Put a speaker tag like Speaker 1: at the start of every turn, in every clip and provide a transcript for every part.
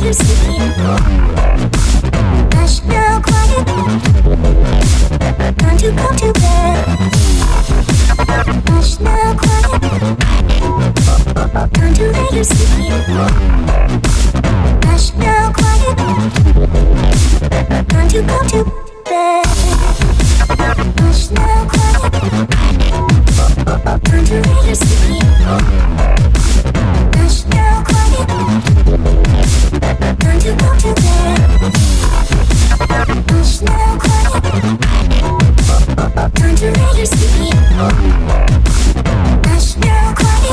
Speaker 1: you sleep. Hush now, quiet. Time to go to bed. Hush now, quiet. Time to lay you sleep. Hush now, quiet. Time to go to bed. Hush now, quiet. Time to lay you sleep. Hush now, quiet. Time to go to bed. Hush now, quiet. Time to lay you sleep. Hush now, quiet.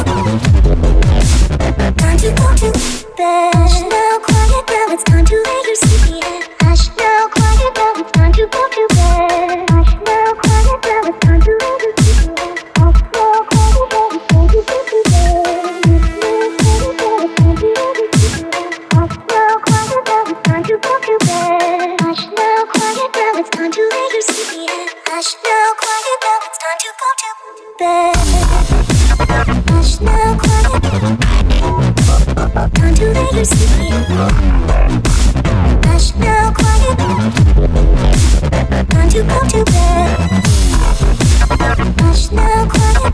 Speaker 1: Time to go to bed. Hush now, quiet. Now it's time to lay you sleep. Hush now, quiet. Now it's time to go to bed. Hush now, quiet. Now it's time to lay you sleep. Hush now, quiet. Now it's time to go to bed. Hush now, quiet. Now it's time to go to bed. Hush now, quiet. Now it's time to lay you sleep. Hush now, quiet. Now it's time to go to bed. Hush now, quiet. Time to lay you sleep. Hush now, quiet. Time to go to bed. Hush now, quiet.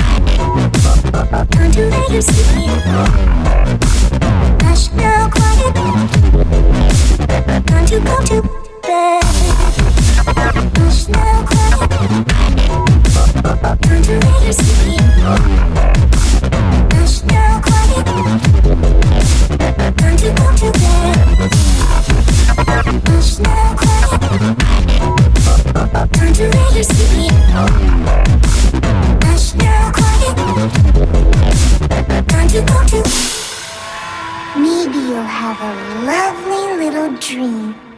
Speaker 1: Time to lay you sleep. Hush now, quiet. Time to go to bed. Hush now, quiet. Time to lay you sleep. Hush now, quiet. Time to go to bed. Hush now, quiet. Time to lay you sleep. Hush now, quiet. Time to go to. Maybe you'll have a lovely little dream.